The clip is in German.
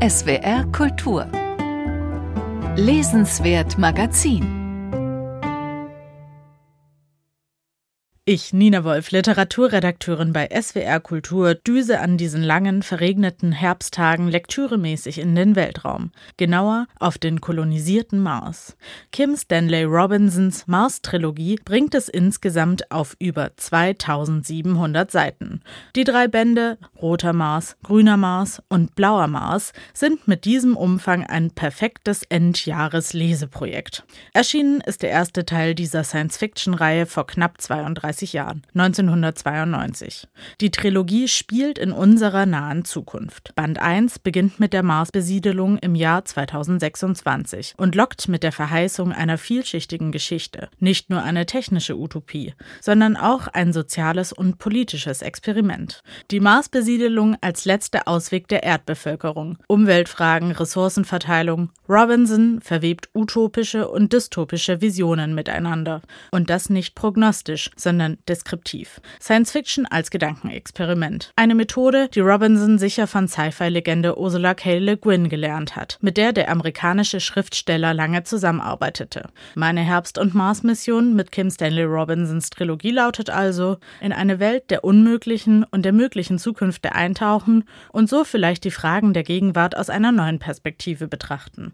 SWR Kultur. Lesenswert Magazin. Ich, Nina Wolf, Literaturredakteurin bei SWR Kultur, düse an diesen langen, verregneten Herbsttagen lektüremäßig in den Weltraum. Genauer auf den kolonisierten Mars. Kim Stanley Robinsons Mars-Trilogie bringt es insgesamt auf über 2700 Seiten. Die 3 Bände Roter Mars, Grüner Mars und Blauer Mars sind mit diesem Umfang ein perfektes Endjahres-Leseprojekt. Erschienen ist der erste Teil dieser Science-Fiction-Reihe vor knapp 32 Jahren, 1992. Die Trilogie spielt in unserer nahen Zukunft. Band 1 beginnt mit der Marsbesiedelung im Jahr 2026 und lockt mit der Verheißung einer vielschichtigen Geschichte. Nicht nur eine technische Utopie, sondern auch ein soziales und politisches Experiment. Die Marsbesiedelung als letzter Ausweg der Erdbevölkerung. Umweltfragen, Ressourcenverteilung. Robinson verwebt utopische und dystopische Visionen miteinander. Und das nicht prognostisch, sondern deskriptiv. Science Fiction als Gedankenexperiment. Eine Methode, die Robinson sicher von Sci-Fi-Legende Ursula K. Le Guin gelernt hat, mit der der amerikanische Schriftsteller lange zusammenarbeitete. Meine Herbst- und Mars-Mission mit Kim Stanley Robinsons Trilogie lautet also, in eine Welt der unmöglichen und der möglichen Zukünfte eintauchen und so vielleicht die Fragen der Gegenwart aus einer neuen Perspektive betrachten.